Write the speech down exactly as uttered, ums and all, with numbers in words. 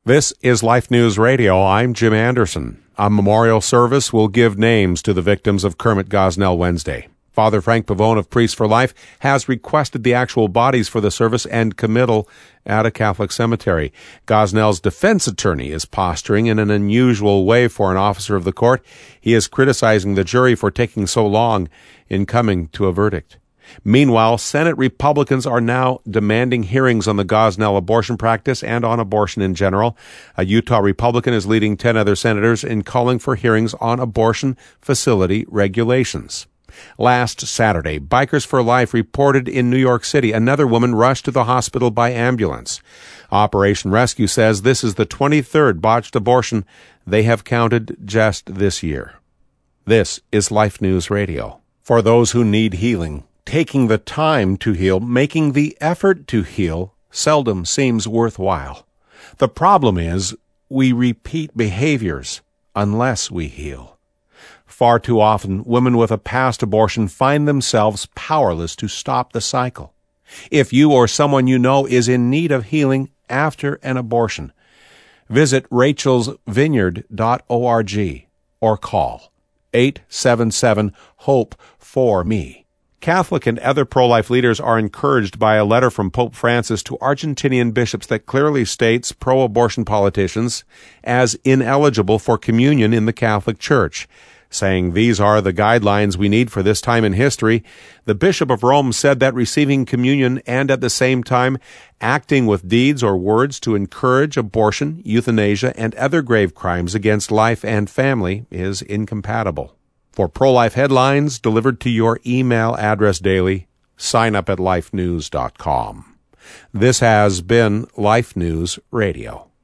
This is Life News Radio. I'm Jim Anderson. A memorial service will give names to the victims of Kermit Gosnell Wednesday. Father Frank Pavone of Priests for Life has requested the actual bodies for the service and committal at a Catholic cemetery. Gosnell's defense attorney is posturing in an unusual way for an officer of the court. He is criticizing the jury for taking so long in coming to a verdict. Meanwhile, Senate Republicans are now demanding hearings on the Gosnell abortion practice and on abortion in general. A Utah Republican is leading ten other senators in calling for hearings on abortion facility regulations. Last Saturday, Bikers for Life reported in New York City another woman rushed to the hospital by ambulance. Operation Rescue says this is the twenty-third botched abortion they have counted just this year. This is Life News Radio. For those who need healing, taking the time to heal, making the effort to heal, seldom seems worthwhile. The problem is we repeat behaviors unless we heal. Far too often, women with a past abortion find themselves powerless to stop the cycle. If you or someone you know is in need of healing after an abortion, visit rachels vineyard dot org or call eight seven seven HOPE for me. Catholic and other pro-life leaders are encouraged by a letter from Pope Francis to Argentinian bishops that clearly states pro-abortion politicians as ineligible for communion in the Catholic Church, saying these are the guidelines we need for this time in history. The Bishop of Rome said that receiving communion and at the same time acting with deeds or words to encourage abortion, euthanasia, and other grave crimes against life and family is incompatible. For pro-life headlines delivered to your email address daily, sign up at life news dot com. This has been Life News Radio.